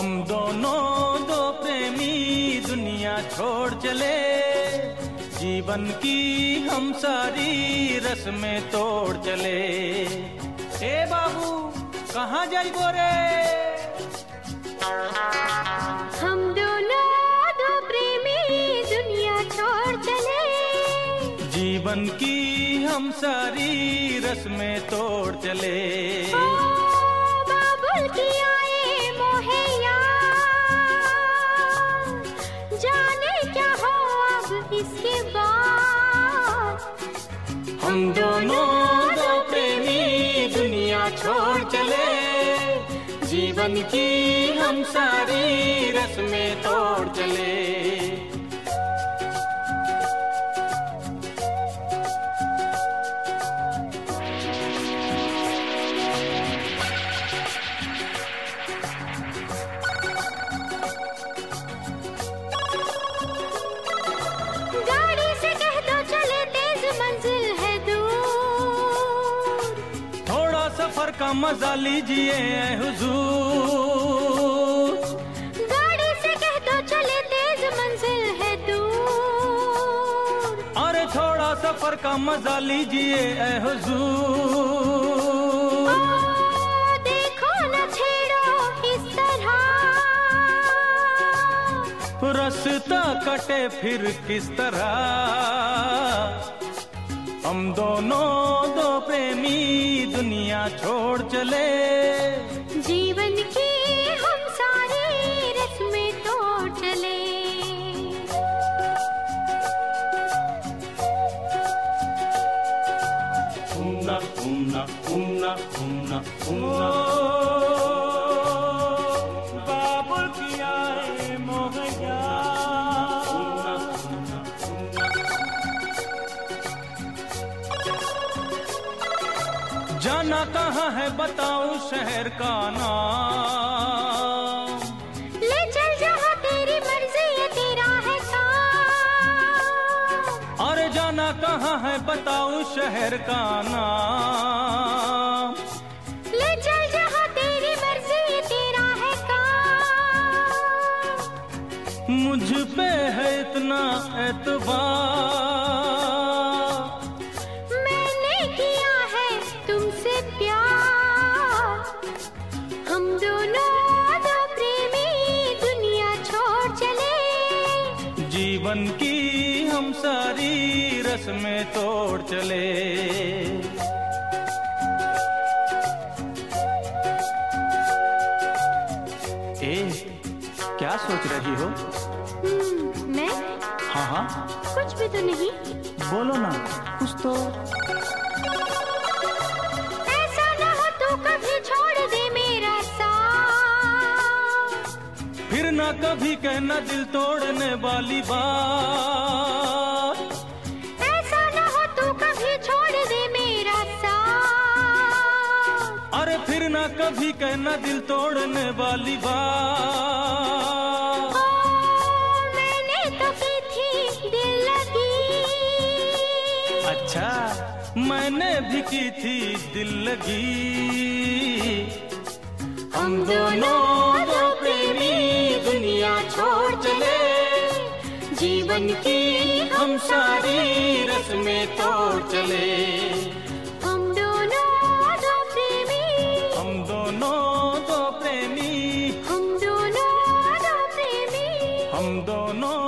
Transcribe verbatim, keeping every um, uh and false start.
हम दोनों दो प्रेमी दुनिया छोड़ चले, जीवन की हम सारी रस्में तोड़ चले। ए बाबू कहाँ जाइबो रे? हम दोनों दो प्रेमी दुनिया छोड़ चले, जीवन की हम सारी रस्में तोड़ चले। ओ बाबुल की आए मोहे यार, जाने क्या हो अब इसके बाद। हम दोनों दो प्रेमी दुनिया छोड़ चले, जीवन की हम सारी रस्में तोड़ चले। गाड़ी से कह दो चले, तेज मंजिल है दूर, थोड़ा सफर का मजा लीजिए ऐ हुजूर। गाड़ी से कह दो चले, तेज मंजिल है दूर, अरे थोड़ा सफर का मजा लीजिए ऐ हुजूर। ओ देखो न छेड़ो इस तरह, रास्ता कटे फिर किस तरह। हम दोनों दो प्रेमी दुनिया छोड़ चले, जीवन की हम सारी रस्में तोड़ चले। उम्ना उम्ना उम्ना उम्ना उम्ना बाबुल की आए मोहया। जाना कहाँ है बताऊं शहर का नाम, ले चल जहाँ तेरी मर्जी है, तेरा है काम। अरे जाना कहाँ है बताऊं शहर का नाम, ले चल जहाँ तेरी मर्जी है, तेरा है काम। मुझ पे है इतना एतबार, मैंने किया है तुमसे प्यार। हम दोनों दो प्रेमी दुनिया छोड़ चले, जीवन की हम सारी रस्में तोड़ चले। ए क्या सोच रही हो? हम्म, मैं हाँ हाँ कुछ भी तो नहीं। बोलो ना कुछ तो। ऐसा ना हो तू कभी छोड़ दे मेरा साथ, फिर ना कभी कहना दिल तोड़ने वाली बात। ऐसा ना हो तू कभी छोड़ दे मेरा साथ, अरे फिर ना कभी कहना दिल तोड़ने वाली बात। ओ मैंने तो की थी दिल लगी, अच्छा मैंने भी की थी दिल लगी। हम दोनों दो प्रेमी दुनिया छोड़ चले, जीवन की हम सारी रस्में तोड़ चले। हम दोनों दो प्रेमी, हम दोनों दो प्रेमी, हम दोनों दो प्रेमी, हम दोनों